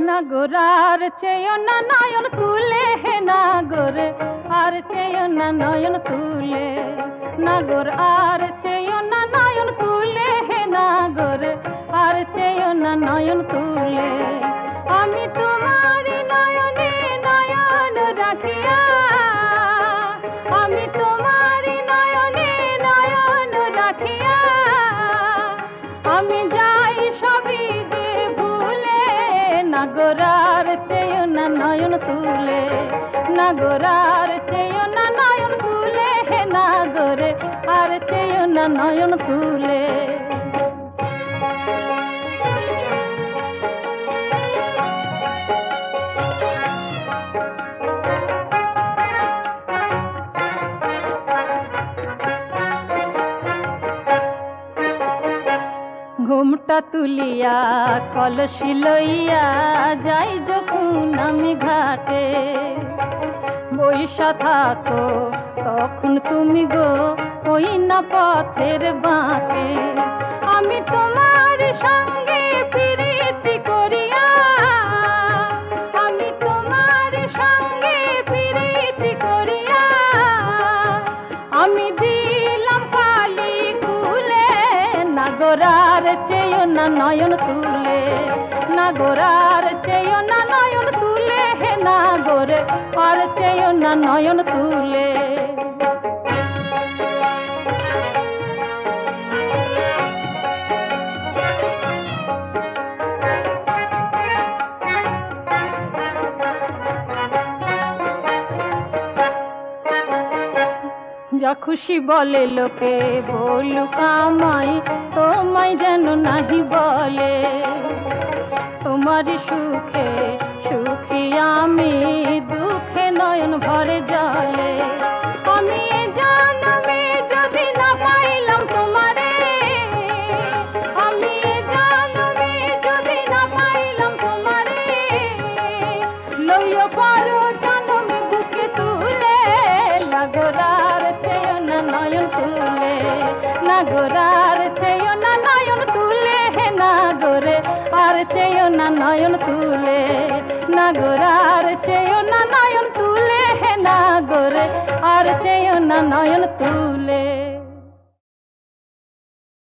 নাগরার চেয়েও না নয়ন তুলে হে নাগর আর চেয়েও না নয়ন তুলে নাগর আর চেয়েও না নয়ন তুলে হে নাগর আর চেয়েও না নয়ন তুলে আমি তোমারই নয়নে নয়ন রাখিয়া আমি তোমারই নয়নে নয়ন রাখিয়া আমি যাই সবই যে ভুলে নাগরার চেয়েও না নয়ন তুলে নাগরার চেয়েও না নয়ন তুলে হে নাগর আর চেয়েও না নয়ন তুলে ঘুমটা তুলিয়া কলসি লইয়া যাই যখন আমি ঘাটে বৈশা থাকো তখন তুমি গো ওই না পথের বাঁকে আমি তোমার সঙ্গে প্রীতি করিয়া আমি তোমার সঙ্গে প্রীতি করিয়া আমি দিলাম কালি খুলে নাগরার চেয়েও না নয়ন তুলে নাগরার চেয়েও না নয়ন তুলে হে নাগর আর চেয়েও না নয়ন তুলে যা খুশি বলে লোকে বলুক আমায় তোমায় যেন নাহি বলে তোমার সুখে সুখী আমি দুঃখে নয়ন ভরে জলে আমি এ জন্মে যদি না পাইলাম তোমারে আমি এ জন্মে যদি না পাইলাম তোমারে লইয়া পারো জন্মে বুকে তুলে নাগরার চেয়েও না নয়ন তুলে নাগরার চেয়েও না নয়ন তুলে হে নাগর আর চেয়েও না নয়ন তুলে নাগরার চেয়েও না নয়ন তুলে হে নাগর আর চেয়েও না নয়ন তুলে।